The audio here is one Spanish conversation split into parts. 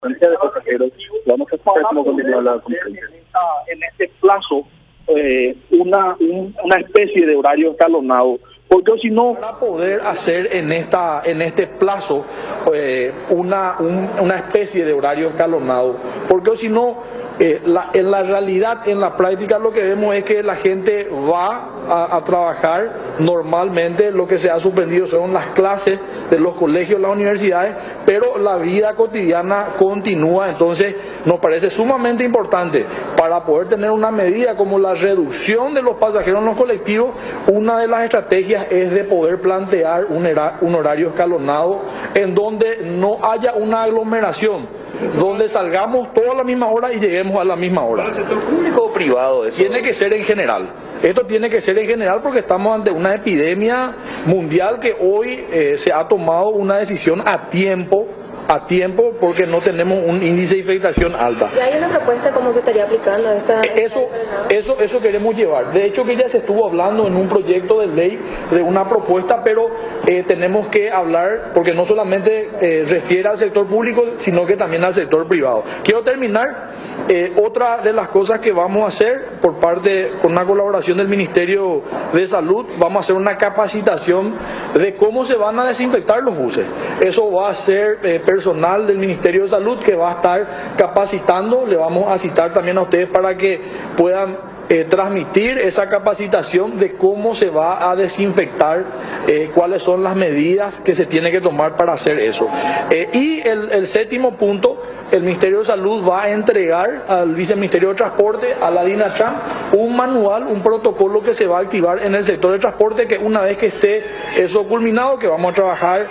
de pasajeros. Vamos a escuchar cómo continúa la conferencia. En este plazo, una especie de horario escalonado, porque si no, para poder hacer en este plazo una especie de horario escalonado, porque si no, en la realidad, en la práctica, lo que vemos es que la gente va a trabajar normalmente. Lo que se ha suspendido son las clases de los colegios, las universidades, pero la vida cotidiana continúa. Entonces nos parece sumamente importante, para poder tener una medida como la reducción de los pasajeros en los colectivos, una de las estrategias es de poder plantear un horario escalonado en donde no haya una aglomeración, donde salgamos todos a la misma hora y lleguemos a la misma hora. ¿Para el sector público o privado? Eso tiene que ser en general. Esto tiene que ser en general porque estamos ante una epidemia mundial que hoy se ha tomado una decisión a tiempo, porque no tenemos un índice de infectación alta. ¿Y hay una propuesta cómo se estaría aplicando Eso queremos llevar. De hecho, que ya se estuvo hablando en un proyecto de ley de una propuesta, pero tenemos que hablar, porque no solamente refiere al sector público, sino que también al sector privado. Quiero terminar. Otra de las cosas que vamos a hacer con una colaboración del Ministerio de Salud, vamos a hacer una capacitación de cómo se van a desinfectar los buses. Eso va a ser personal del Ministerio de Salud que va a estar capacitando. Le vamos a citar también a ustedes para que puedan transmitir esa capacitación de cómo se va a desinfectar, cuáles son las medidas que se tiene que tomar para hacer eso. Y el séptimo punto, el Ministerio de Salud va a entregar al Viceministerio de Transporte, a la DINATRAN, un manual, un protocolo que se va a activar en el sector de transporte, que una vez que esté eso culminado, que vamos a trabajar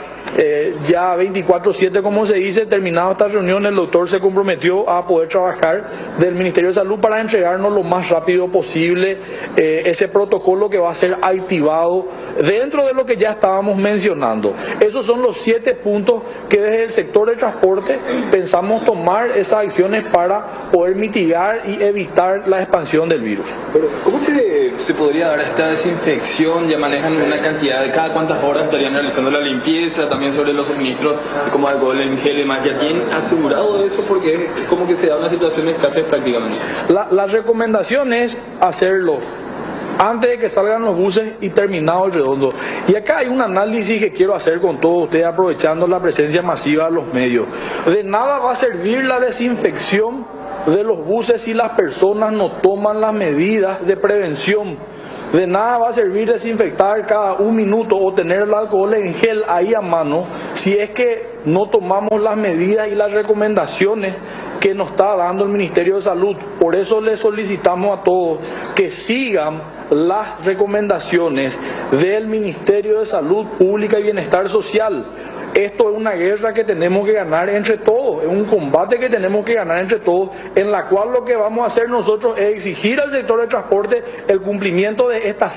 ya 24/7, como se dice, terminada esta reunión, el doctor se comprometió a poder trabajar del Ministerio de Salud para entregarnos lo más rápido posible ese protocolo que va a ser activado dentro de lo que ya estábamos mencionando. Esos son los 7 puntos que desde el sector de transporte pensamos tomar esas acciones para poder mitigar y evitar la expansión del virus. Pero ¿cómo se podría dar esta desinfección? Ya manejan una cantidad de cada cuántas horas estarían realizando la limpieza, también sobre los suministros como alcohol en gel y demás. ¿Ya tienen asegurado eso? Porque es como que se da una situación de escasez prácticamente. La recomendación es hacerlo antes de que salgan los buses y terminado el redondo. Y acá hay un análisis que quiero hacer con todos ustedes, aprovechando la presencia masiva de los medios. De nada va a servir la desinfección de los buses si las personas no toman las medidas de prevención. De nada va a servir desinfectar cada un minuto o tener el alcohol en gel ahí a mano si es que no tomamos las medidas y las recomendaciones que nos está dando el Ministerio de Salud. Por eso le solicitamos a todos que sigan las recomendaciones del Ministerio de Salud Pública y Bienestar Social. Esto es una guerra que tenemos que ganar entre todos, es un combate que tenemos que ganar entre todos, en la cual lo que vamos a hacer nosotros es exigir al sector de transporte el cumplimiento de estos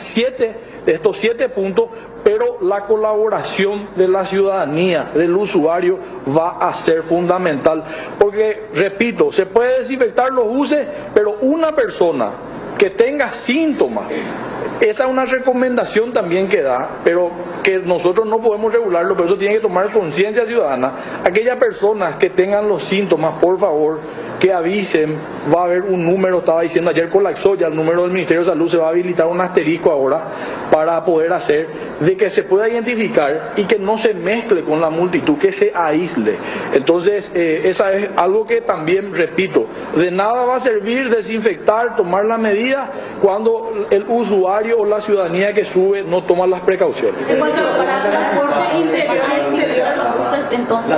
7 puntos, pero la colaboración de la ciudadanía, del usuario, va a ser fundamental. Porque, repito, se puede desinfectar los buses, pero una persona que tenga síntomas, esa es una recomendación también que da, pero que nosotros no podemos regularlo, pero eso tiene que tomar conciencia ciudadana. Aquellas personas que tengan los síntomas, por favor, que avisen. Va a haber un número, estaba diciendo ayer, colapsó ya el número del Ministerio de Salud, se va a habilitar un asterisco ahora para poder hacer de que se pueda identificar y que no se mezcle con la multitud, que se aísle. Entonces, esa es algo que también, repito, de nada va a servir desinfectar, tomar la medida cuando el usuario o la ciudadanía que sube no toma las precauciones. En cuanto para transporte interior, los buses, entonces,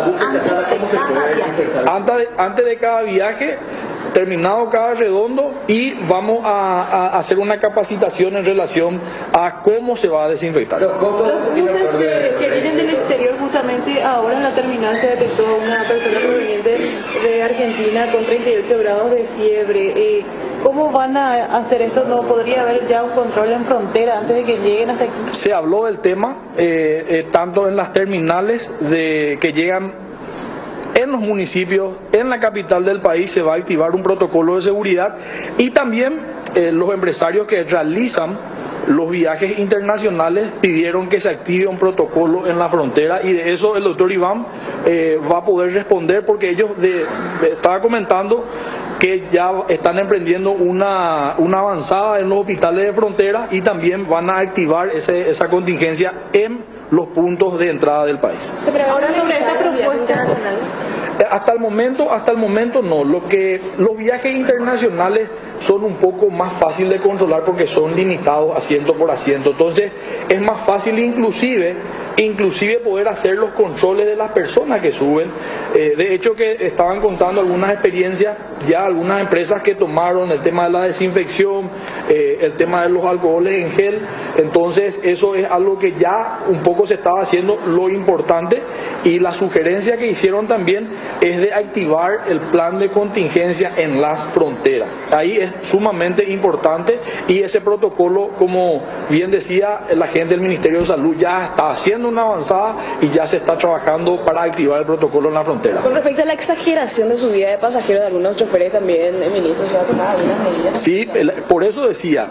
antes de cada viaje, terminado cada redondo, y vamos a hacer una capacitación en relación a cómo se va a desinfectar. Los buses que vienen del exterior, justamente ahora en la terminal se detectó una persona proveniente de Argentina con 38 grados de fiebre. ¿Cómo van a hacer esto? ¿No podría haber ya un control en frontera antes de que lleguen hasta aquí? Se habló del tema, tanto en las terminales que llegan en los municipios, en la capital del país, se va a activar un protocolo de seguridad, y también los empresarios que realizan los viajes internacionales pidieron que se active un protocolo en la frontera, y de eso el doctor Iván va a poder responder, porque ellos estaba comentando que ya están emprendiendo una avanzada en los hospitales de frontera y también van a activar esa contingencia en los puntos de entrada del país. Pero ahora sobre esta propuesta Hasta el momento no. Los viajes internacionales son un poco más fácil de controlar porque son limitados asiento por asiento. Entonces es más fácil inclusive poder hacer los controles de las personas que suben. De hecho, que estaban contando algunas experiencias, ya algunas empresas que tomaron el tema de la desinfección, el tema de los alcoholes en gel. Entonces eso es algo que ya un poco se estaba haciendo. Lo importante y la sugerencia que hicieron también es de activar el plan de contingencia en las fronteras. Ahí es sumamente importante, y ese protocolo, como bien decía la gente del Ministerio de Salud, ya está haciendo una avanzada y ya se está trabajando para activar el protocolo en la frontera. Con respecto a la exageración de subida de pasajeros de algunos choferes también, el ministro se va a tomar algunas medidas. Sí, por eso decía,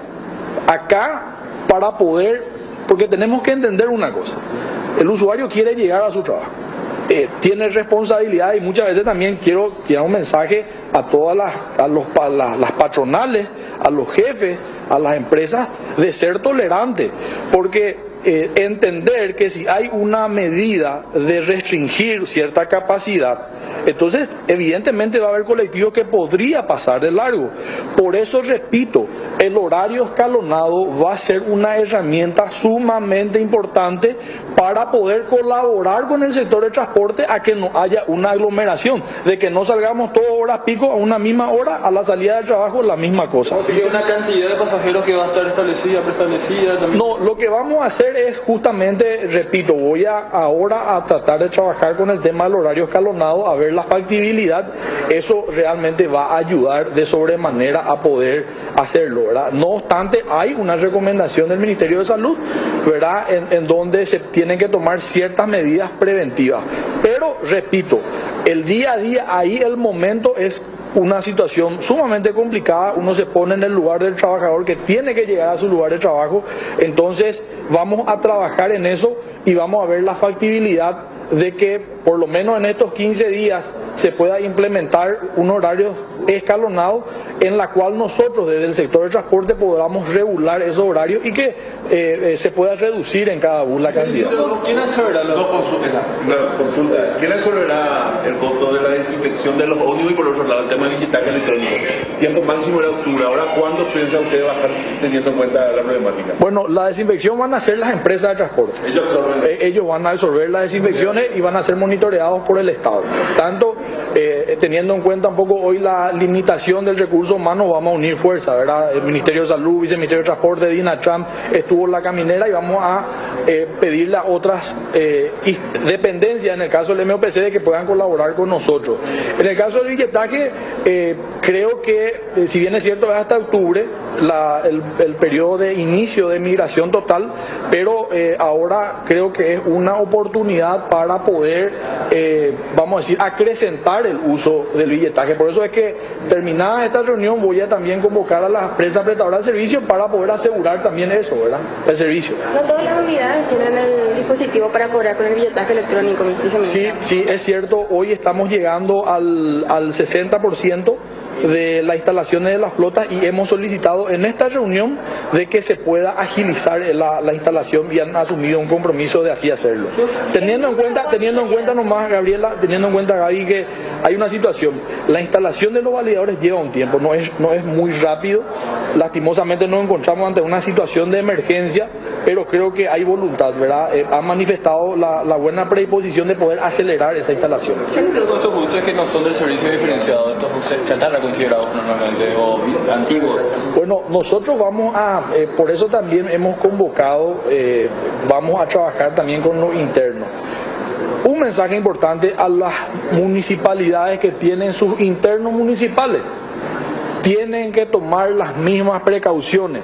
acá para poder, porque tenemos que entender una cosa, el usuario quiere llegar a su trabajo, tiene responsabilidad, y muchas veces también quiero un mensaje a todas las patronales, a los jefes, a las empresas, de ser tolerantes, porque entender que si hay una medida de restringir cierta capacidad, entonces evidentemente va a haber colectivos que podría pasar de largo. Por eso repito, el horario escalonado va a ser una herramienta sumamente importante para poder colaborar con el sector de transporte a que no haya una aglomeración, de que no salgamos todas horas pico a una misma hora, a la salida del trabajo la misma cosa. Así que una cantidad de pasajeros que va a estar establecida, preestablecida también. No, lo que vamos a hacer es justamente, repito, voy ahora a tratar de trabajar con el tema del horario escalonado, a ver la factibilidad. Eso realmente va a ayudar de sobremanera a poder hacerlo, ¿verdad? No obstante, hay una recomendación del Ministerio de Salud, ¿verdad?, en donde se tienen que tomar ciertas medidas preventivas. Pero, repito, el día a día, ahí el momento es una situación sumamente complicada. Uno se pone en el lugar del trabajador que tiene que llegar a su lugar de trabajo. Entonces vamos a trabajar en eso y vamos a ver la factibilidad de que por lo menos en estos 15 días se pueda implementar un horario escalonado en la cual nosotros desde el sector de transporte podamos regular esos horarios y que se pueda reducir en cada bus la cantidad. ¿Quién absorberá ¿Quién absorberá el costo de la desinfección de los ómnibus y por otro lado el tema del billetaje electrónico? Tiempo máximo era octubre. Ahora, ¿cuándo piensa usted bajar teniendo en cuenta la problemática? Bueno, la desinfección van a hacer las empresas de transporte. Ellos van a absorber las desinfecciones y van a ser monitoreados por el Estado. Tanto teniendo en cuenta un poco hoy la limitación del recurso humano, vamos a unir fuerzas, ¿verdad? El Ministerio de Salud, Viceministerio de Transporte, DINATRAM, estuvo en la caminera, y vamos a pedirle a otras dependencias, en el caso del MOPC, de que puedan colaborar con nosotros. En el caso del billetaje, creo que, si bien es cierto, es hasta octubre el periodo de inicio de migración total, pero ahora creo que es una oportunidad para poder, vamos a decir, acrecentar el uso del billetaje. Por eso es que, terminada esta reunión, voy a también convocar a las empresas prestadoras de servicio para poder asegurar también eso, ¿verdad?, el servicio. No todas las unidades tienen el dispositivo para cobrar con el billetaje electrónico. Sí, es cierto. Hoy estamos llegando al 60% de las instalaciones de la flota, y hemos solicitado en esta reunión de que se pueda agilizar la instalación, y han asumido un compromiso de así hacerlo. Teniendo en cuenta nomás, Gabriela, teniendo en cuenta, Gaby, que hay una situación, la instalación de los validadores lleva un tiempo, no es muy rápido. Lastimosamente nos encontramos ante una situación de emergencia, pero creo que hay voluntad, ¿verdad? Han manifestado la buena predisposición de poder acelerar esa instalación. Estos buses que no son del servicio diferenciado, estos buses chatarra considerados normalmente o antiguos. Bueno, nosotros vamos a, por eso también hemos convocado, vamos a trabajar también con los internos. Un mensaje importante a las municipalidades que tienen sus internos municipales: tienen que tomar las mismas precauciones.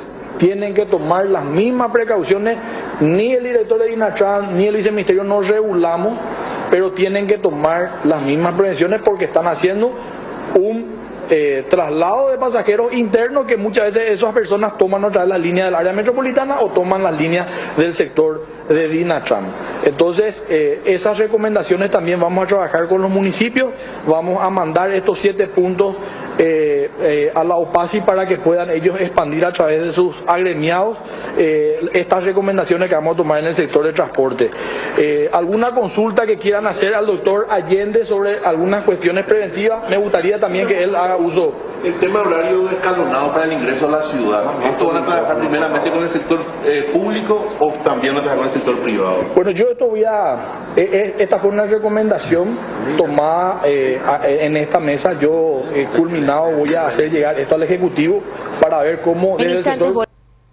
Ni el director de DINATRAN ni el viceministerio nos regulamos, pero tienen que tomar las mismas prevenciones porque están haciendo un traslado de pasajeros internos, que muchas veces esas personas toman otra vez la línea del área metropolitana o toman las líneas del sector de Dinatran. Entonces, esas recomendaciones también vamos a trabajar con los municipios, vamos a mandar estos 7 puntos a la OPACI para que puedan ellos expandir a través de sus agremiados estas recomendaciones que vamos a tomar en el sector de transporte. ¿Alguna consulta que quieran hacer al doctor Allende sobre algunas cuestiones preventivas? Me gustaría también que él haga uso. El tema horario escalonado para el ingreso a la ciudad, ¿esto van a trabajar primeramente con el sector público o también van a trabajar con el sector privado? Bueno, yo esto esta fue una recomendación tomada en esta mesa. Yo, culminado, voy a hacer llegar esto al Ejecutivo para ver cómo desde el sector...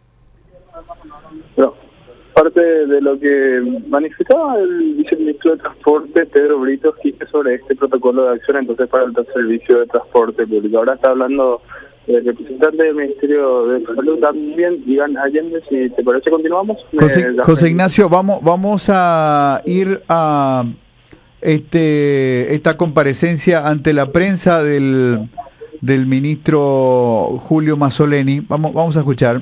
No. Parte de lo que manifestaba el viceministro de Transporte, Pedro Brito, sobre este protocolo de acción entonces para el servicio de transporte público. Ahora está hablando el representante del Ministerio de Salud también, Iván Allende. Si te parece, continuamos. José Ignacio, vamos a ir a esta comparecencia ante la prensa del ministro Julio Mazzoleni. Vamos a escuchar.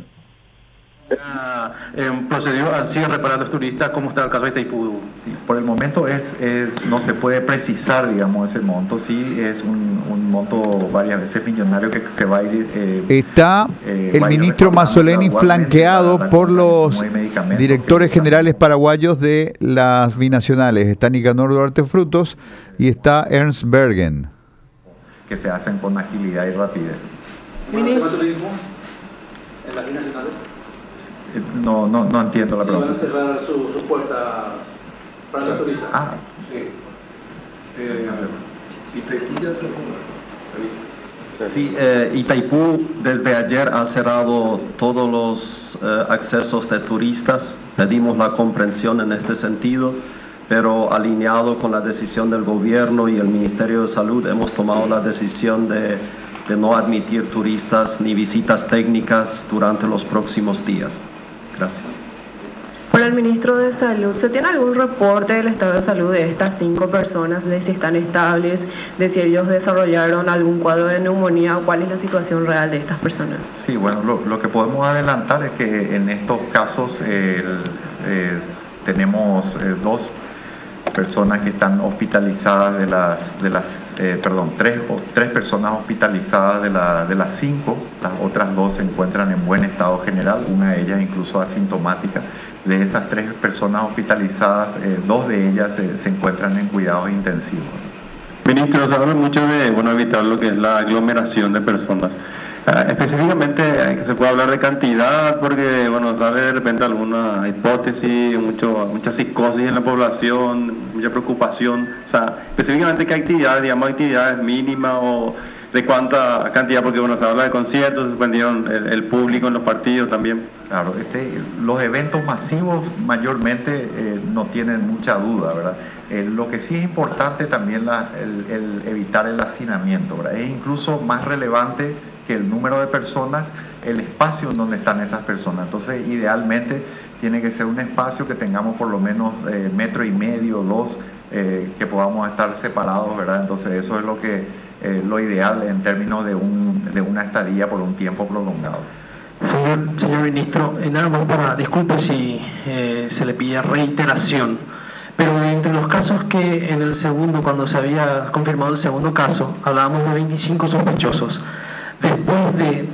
Procedió al cierre para los turistas. ¿Cómo está el caso de Itaipú? Sí, por el momento no se puede precisar, digamos, ese monto. Sí, es un monto varias veces millonario que se va a ir... está el ministro Mazzoleni flanqueado por los directores generales paraguayos de las binacionales. Está Nicanor Duarte Frutos y está Ernst Bergen. Que se hacen con agilidad y rapidez. ¿Cuánto tiempo en las binacionales? No entiendo la pregunta. ¿Van a cerrar su puerta para los turistas? Sí, Itaipú desde ayer ha cerrado todos los accesos de turistas. Pedimos la comprensión en este sentido, pero alineado con la decisión del gobierno y el Ministerio de Salud hemos tomado la decisión de no admitir turistas ni visitas técnicas durante los próximos días. Gracias. Por el ministro de Salud, ¿se tiene algún reporte del estado de salud de estas 5 personas, de si están estables, de si ellos desarrollaron algún cuadro de neumonía o cuál es la situación real de estas personas? Sí, bueno, lo que podemos adelantar es que en estos casos tenemos 2 personas que están hospitalizadas tres personas hospitalizadas de las 5, las otras 2 se encuentran en buen estado general, una de ellas incluso asintomática. De esas 3 personas hospitalizadas, 2 de ellas se encuentran en cuidados intensivos. Ministro, se habla mucho de evitar lo que es la aglomeración de personas. Específicamente, que se puede hablar de cantidad, porque sale de repente alguna hipótesis, mucha psicosis en la población, mucha preocupación. O sea, específicamente, ¿qué actividades, actividades mínimas o de cuánta cantidad? Porque se habla de conciertos, se suspendieron el público en los partidos también. Claro, los eventos masivos mayormente no tienen mucha duda, ¿verdad? Lo que sí es importante también el evitar el hacinamiento, ¿verdad? Es incluso más relevante que el número de personas, el espacio en donde están esas personas. Entonces, idealmente, tiene que ser un espacio que tengamos por lo menos 1,5 metros, 2, que podamos estar separados, ¿verdad? Entonces, eso es lo ideal en términos de una estadía por un tiempo prolongado. Señor ministro, nada más disculpe si se le pide reiteración, pero entre los casos que en el segundo, cuando se había confirmado el segundo caso, hablábamos de 25 sospechosos. Después de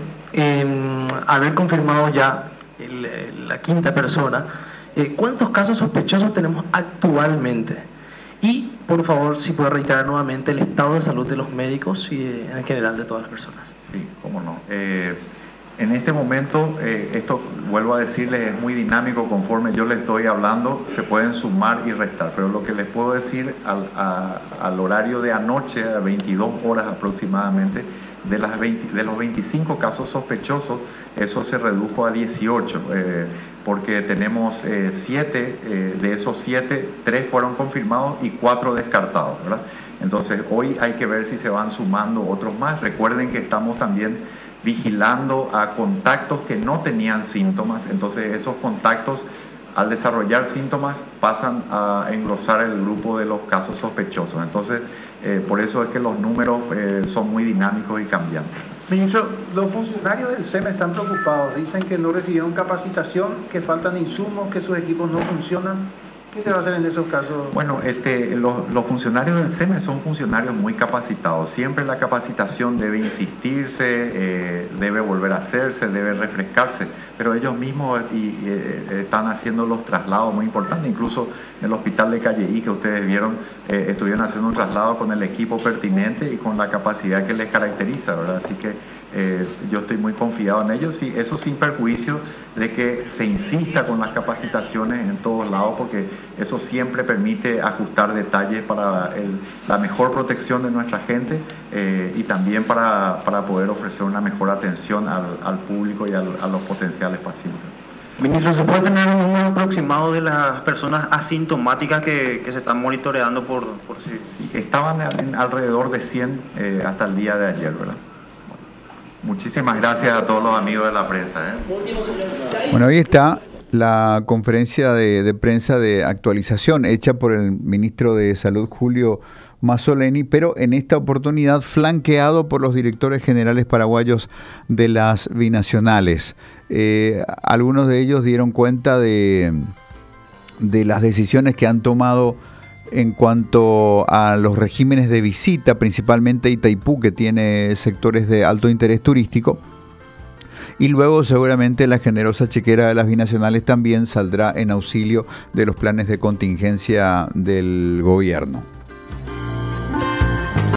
haber confirmado ya la 5ª persona, ¿cuántos casos sospechosos tenemos actualmente? Y, por favor, si puede reiterar nuevamente el estado de salud de los médicos y en general de todas las personas. Sí, cómo no. En este momento, esto, vuelvo a decirles, es muy dinámico. Conforme yo les estoy hablando, se pueden sumar y restar. Pero lo que les puedo decir al horario de anoche, a 22 horas aproximadamente, de los 25 casos sospechosos, eso se redujo a 18, porque tenemos 7, de esos 7, 3 fueron confirmados y 4 descartados, ¿verdad? Entonces, hoy hay que ver si se van sumando otros más. Recuerden que estamos también vigilando a contactos que no tenían síntomas, entonces esos contactos, al desarrollar síntomas, pasan a englosar el grupo de los casos sospechosos. Entonces, Por eso es que los números son muy dinámicos y cambiantes. Ministro, los funcionarios del SEM están preocupados, dicen que no recibieron capacitación, que faltan insumos, que sus equipos no funcionan. ¿Qué se va a hacer en esos casos? Bueno, los funcionarios del SEM son funcionarios muy capacitados. Siempre la capacitación debe insistirse, debe volver a hacerse, debe refrescarse, pero ellos mismos están haciendo los traslados muy importantes. Incluso en el hospital de Calleí, que ustedes vieron, estuvieron haciendo un traslado con el equipo pertinente y con la capacidad que les caracteriza, ¿verdad? Así que yo estoy muy confiado en ellos, y eso sin perjuicio de que se insista con las capacitaciones en todos lados, porque eso siempre permite ajustar detalles para la mejor protección de nuestra gente y también para poder ofrecer una mejor atención al público y a los potenciales pacientes. Ministro, ¿se puede tener un número aproximado de las personas asintomáticas que se están monitoreando por sí? Sí, estaban alrededor de 100 hasta el día de ayer, ¿verdad? Muchísimas gracias a todos los amigos de la prensa. Bueno, ahí está la conferencia de prensa de actualización hecha por el ministro de Salud, Julio Mazzoleni, pero en esta oportunidad flanqueado por los directores generales paraguayos de las binacionales. Algunos de ellos dieron cuenta de las decisiones que han tomado en cuanto a los regímenes de visita, principalmente Itaipú, que tiene sectores de alto interés turístico, y luego seguramente la generosa chequera de las binacionales también saldrá en auxilio de los planes de contingencia del gobierno.